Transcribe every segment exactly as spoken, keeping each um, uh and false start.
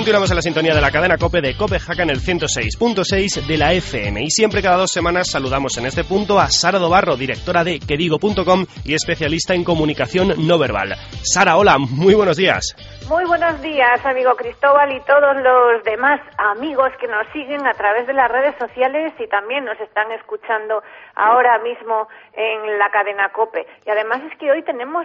Continuamos en la sintonía de la cadena COPE de Copenhagen, el ciento seis punto seis de la F M. Y siempre cada dos semanas saludamos en este punto a Sara Dobarro, directora de quedigo punto com y especialista en comunicación no verbal. Sara, hola, muy buenos días. Muy buenos días, amigo Cristóbal y todos los demás amigos que nos siguen a través de las redes sociales y también nos están escuchando ahora mismo en la cadena COPE. Y además es que hoy tenemos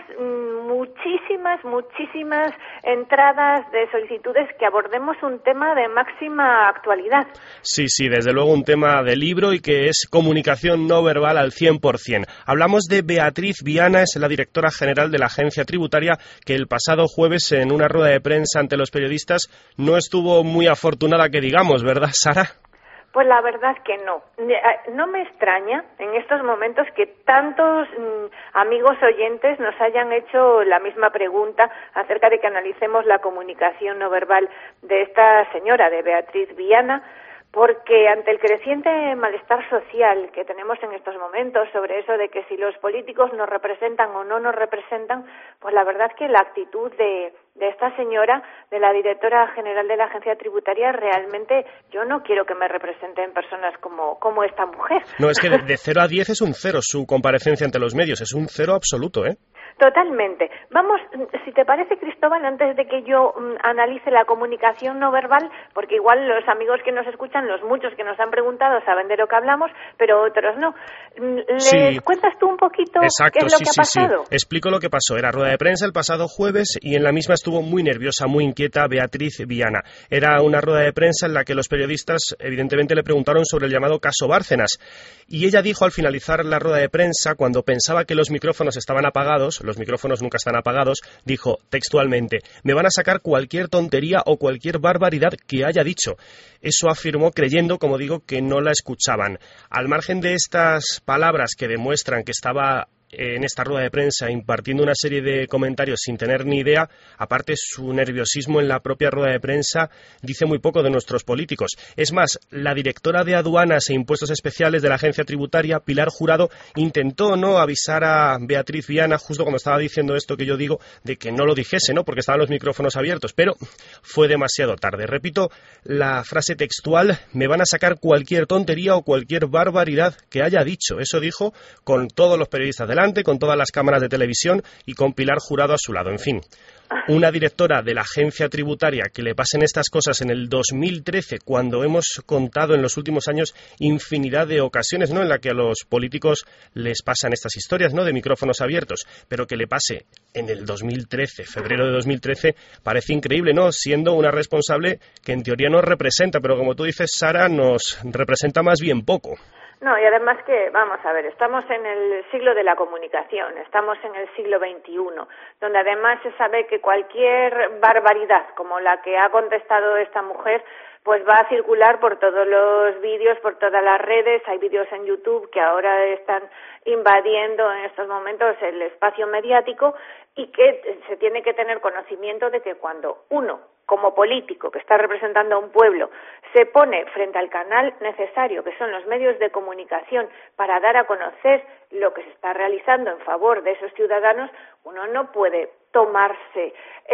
muchísimas, muchísimas entradas de solicitudes que abordemos un tema de máxima actualidad. Sí, sí, desde luego un tema de libro y que es comunicación no verbal al cien por cien. Hablamos de Beatriz Viana, es la directora general de la Agencia Tributaria, que el pasado jueves en una rueda de prensa ante los periodistas no estuvo muy afortunada, que digamos, ¿verdad, Sara? Pues la verdad que no. No me extraña en estos momentos que tantos mmm, amigos oyentes nos hayan hecho la misma pregunta acerca de que analicemos la comunicación no verbal de esta señora, de Beatriz Viana, porque ante el creciente malestar social que tenemos en estos momentos sobre eso de que si los políticos nos representan o no nos representan, pues la verdad que la actitud de, de esta señora, de la directora general de la Agencia Tributaria, realmente yo no quiero que me representen personas como, como esta mujer. No, es que de, de cero a diez es un cero su comparecencia ante los medios, es un cero absoluto, ¿eh? Totalmente. Vamos, si te parece, Cristóbal, antes de que yo um, analice la comunicación no verbal, porque igual los amigos que nos escuchan, los muchos que nos han preguntado, saben de lo que hablamos, pero otros no. ¿Les sí. cuentas tú un poquito Exacto, qué es lo sí, que ha sí, pasado? Sí. Explico lo que pasó. Era rueda de prensa el pasado jueves y en la misma estuvo muy nerviosa, muy inquieta Beatriz Viana. Era una rueda de prensa en la que los periodistas evidentemente le preguntaron sobre el llamado caso Bárcenas. Y ella dijo al finalizar la rueda de prensa, cuando pensaba que los micrófonos estaban apagados, los micrófonos nunca están apagados, dijo textualmente: me van a sacar cualquier tontería o cualquier barbaridad que haya dicho. Eso afirmó creyendo, como digo, que no la escuchaban. Al margen de estas palabras que demuestran que estaba en esta rueda de prensa impartiendo una serie de comentarios sin tener ni idea, aparte su nerviosismo en la propia rueda de prensa dice muy poco de nuestros políticos. Es más, la directora de Aduanas e Impuestos Especiales de la Agencia Tributaria, Pilar Jurado, intentó no avisar a Beatriz Viana justo cuando estaba diciendo esto que yo digo, de que no lo dijese, ¿no?, porque estaban los micrófonos abiertos, pero fue demasiado tarde. Repito la frase textual: me van a sacar cualquier tontería o cualquier barbaridad que haya dicho. Eso dijo con todos los periodistas delante, con todas las cámaras de televisión y con Pilar Jurado a su lado. En fin, una directora de la agencia tributaria que le pasen estas cosas en el dos mil trece, cuando hemos contado en los últimos años infinidad de ocasiones, ¿no?, en la que a los políticos les pasan estas historias, ¿no?, de micrófonos abiertos, pero que le pase en el dos mil trece, febrero de dos mil trece, parece increíble, ¿no?, siendo una responsable que en teoría nos representa, pero como tú dices, Sara, nos representa más bien poco. No, y además que, vamos a ver, estamos en el siglo de la comunicación, estamos en el siglo veintiuno, donde además se sabe que cualquier barbaridad como la que ha contestado esta mujer, pues va a circular por todos los vídeos, por todas las redes. Hay vídeos en YouTube que ahora están invadiendo en estos momentos el espacio mediático y que se tiene que tener conocimiento de que cuando uno, como político que está representando a un pueblo, se pone frente al canal necesario, que son los medios de comunicación, para dar a conocer lo que se está realizando en favor de esos ciudadanos, uno no puede tomarse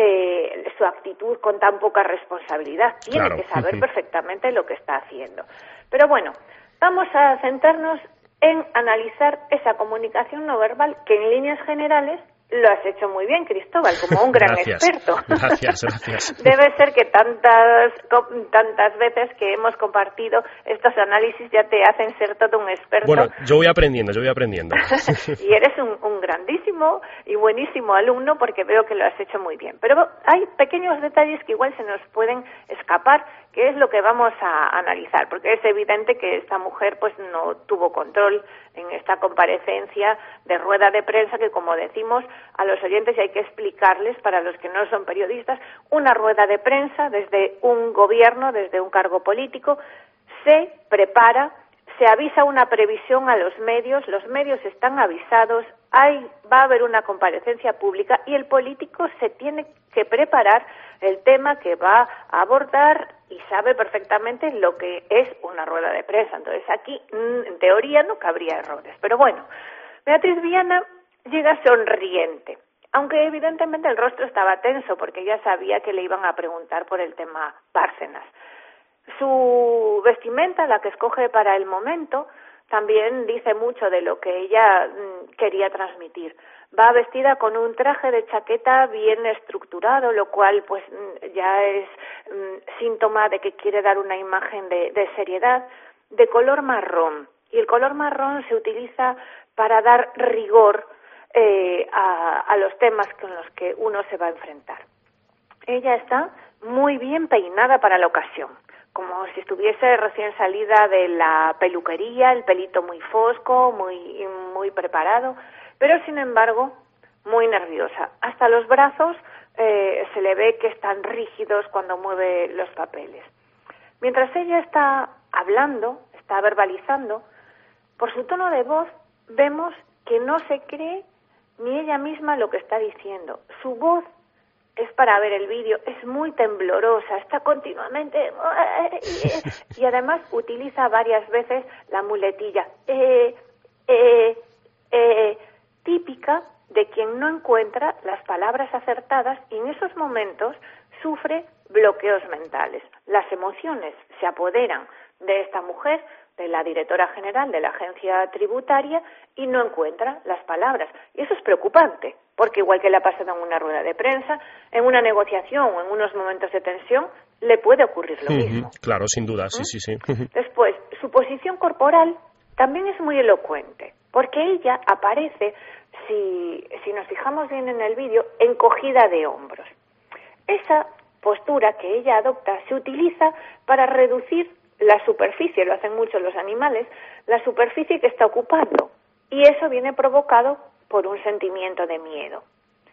eh, su actitud con tan poca responsabilidad. Tiene Claro. que saber perfectamente lo que está haciendo. Pero bueno, vamos a centrarnos en analizar esa comunicación no verbal que en líneas generales lo has hecho muy bien, Cristóbal, como un gran gracias, experto. Gracias, gracias. Debe ser que tantas tantas veces que hemos compartido estos análisis ya te hacen ser todo un experto. Bueno, yo voy aprendiendo, yo voy aprendiendo. Y eres un, un grandísimo y buenísimo alumno porque veo que lo has hecho muy bien. Pero hay pequeños detalles que igual se nos pueden escapar, que es lo que vamos a analizar, porque es evidente que esta mujer pues no tuvo control en esta comparecencia de rueda de prensa, que como decimos a los oyentes, y hay que explicarles para los que no son periodistas, una rueda de prensa desde un gobierno, desde un cargo político, se prepara, se avisa una previsión a los medios, los medios están avisados, hay, va a haber una comparecencia pública y el político se tiene que preparar el tema que va a abordar y sabe perfectamente lo que es una rueda de prensa. Entonces aquí, en teoría, no cabría errores. Pero bueno, Beatriz Viana llega sonriente aunque evidentemente el rostro estaba tenso porque ella sabía que le iban a preguntar por el tema Bárcenas. Su vestimenta, la que escoge para el momento, también dice mucho de lo que ella mm, quería transmitir. Va vestida con un traje de chaqueta bien estructurado, lo cual pues ya es mm, síntoma de que quiere dar una imagen de, de seriedad, de color marrón. Y el color marrón se utiliza para dar rigor eh, a, a los temas con los que uno se va a enfrentar. Ella está muy bien peinada para la ocasión, como si estuviese recién salida de la peluquería, el pelito muy fosco, muy, muy preparado, pero sin embargo muy nerviosa. Hasta los brazos eh, se le ve que están rígidos cuando mueve los papeles. Mientras ella está hablando, está verbalizando, por su tono de voz vemos que no se cree ni ella misma lo que está diciendo. Su voz, es para ver el vídeo, es muy temblorosa, está continuamente y además utiliza varias veces la muletilla eh, eh, eh, típica de quien no encuentra las palabras acertadas y en esos momentos sufre bloqueos mentales. Las emociones se apoderan de esta mujer, de la directora general de la agencia tributaria, y no encuentra las palabras. Y eso es preocupante, porque igual que le ha pasado en una rueda de prensa, en una negociación o en unos momentos de tensión, le puede ocurrir lo mismo. Uh-huh, claro, sin duda, sí, ¿Eh? sí, sí. Después, su posición corporal también es muy elocuente, porque ella aparece, si, si nos fijamos bien en el vídeo, encogida de hombros. Esa postura que ella adopta se utiliza para reducir la superficie, lo hacen mucho los animales, la superficie que está ocupando, y eso viene provocado por un sentimiento de miedo.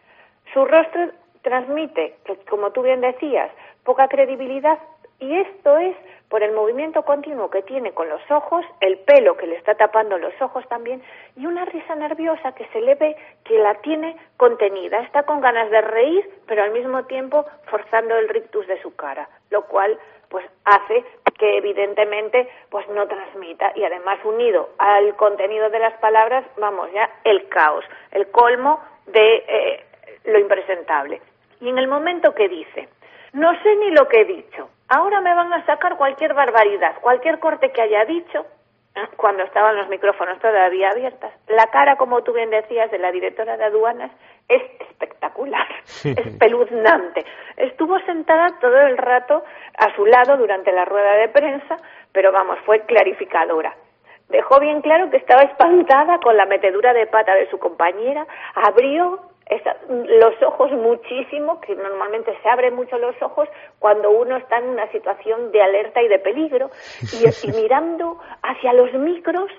Su rostro transmite, como tú bien decías, poca credibilidad, y esto es por el movimiento continuo que tiene con los ojos, el pelo que le está tapando los ojos también, y una risa nerviosa que se le ve que la tiene contenida. Está con ganas de reír, pero al mismo tiempo forzando el rictus de su cara, lo cual pues hace que evidentemente pues no transmita, y además unido al contenido de las palabras, vamos ya, el caos, el colmo de eh, lo impresentable. Y en el momento que dice, no sé ni lo que he dicho, ahora me van a sacar cualquier barbaridad, cualquier corte que haya dicho, cuando estaban los micrófonos todavía abiertas, la cara, como tú bien decías, de la directora de aduanas es espectacular, espeluznante. Estuvo sentada todo el rato a su lado durante la rueda de prensa, pero vamos, fue clarificadora. Dejó bien claro que estaba espantada con la metedura de pata de su compañera, abrió esa, los ojos muchísimo, que normalmente se abren mucho los ojos cuando uno está en una situación de alerta y de peligro, y, y mirando hacia los micros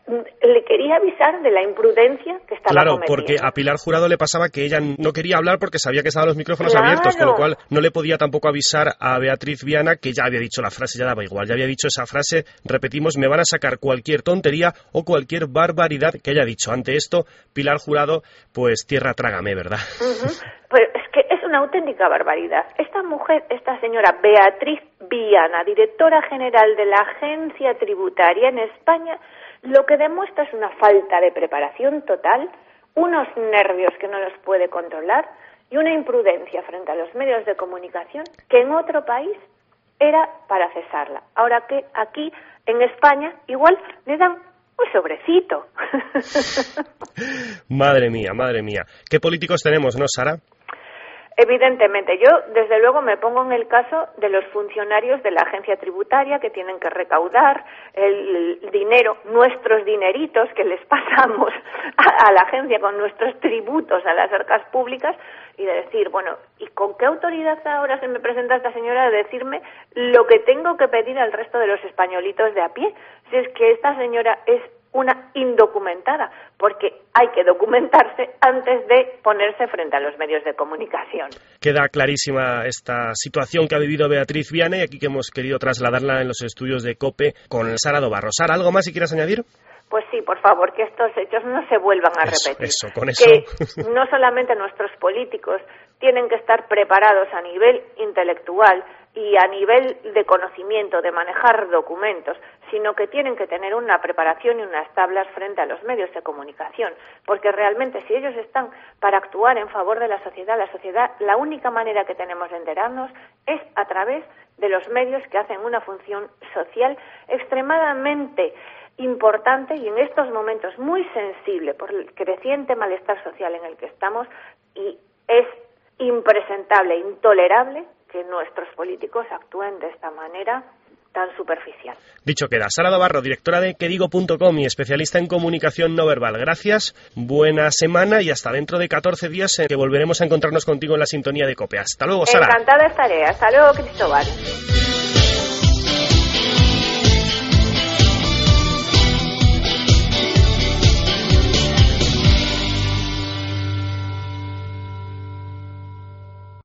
le quería avisar de la imprudencia que estaba claro, cometiendo. Porque a Pilar Jurado le pasaba que ella no quería hablar porque sabía que estaban los micrófonos claro. abiertos, con lo cual no le podía tampoco avisar a Beatriz Viana, que ya había dicho la frase, ya daba igual, ya había dicho esa frase, repetimos, me van a sacar cualquier tontería o cualquier barbaridad que haya dicho. Ante esto, Pilar Jurado, pues tierra trágame, ¿verdad? Uh-huh. Pues es que es una auténtica barbaridad. Esta mujer, esta señora Beatriz Viana, directora general de la agencia tributaria en España, lo que demuestra es una falta de preparación total, unos nervios que no los puede controlar y una imprudencia frente a los medios de comunicación que en otro país era para cesarla. Ahora que aquí, en España, igual le dan un sobrecito. Madre mía, madre mía. ¿Qué políticos tenemos, no, Sara? Evidentemente, yo desde luego me pongo en el caso de los funcionarios de la agencia tributaria que tienen que recaudar el dinero, nuestros dineritos que les pasamos a, a la agencia con nuestros tributos a las arcas públicas, y de decir, bueno, ¿y con qué autoridad ahora se me presenta esta señora de decirme lo que tengo que pedir al resto de los españolitos de a pie? Si es que esta señora es una indocumentada, porque hay que documentarse antes de ponerse frente a los medios de comunicación. Queda clarísima esta situación que ha vivido Beatriz Viana y aquí que hemos querido trasladarla en los estudios de COPE con Sara Dobarro. Sara, ¿algo más si quieres añadir? Pues sí, por favor, que estos hechos no se vuelvan a eso, repetir. Eso, con eso. Que no solamente nuestros políticos tienen que estar preparados a nivel intelectual y a nivel de conocimiento, de manejar documentos, sino que tienen que tener una preparación y unas tablas frente a los medios de comunicación, porque realmente si ellos están para actuar en favor de la sociedad, la sociedad, la única manera que tenemos de enterarnos es a través de los medios que hacen una función social extremadamente importante y en estos momentos muy sensible por el creciente malestar social en el que estamos, y es impresentable, intolerable que nuestros políticos actúen de esta manera tan superficial. Dicho queda. Sara Navarro, directora de que digo punto com y especialista en comunicación no verbal. Gracias, buena semana y hasta dentro de catorce días en que volveremos a encontrarnos contigo en la sintonía de COPE. Hasta luego, Sara. Encantada estaré. Hasta luego, Cristóbal.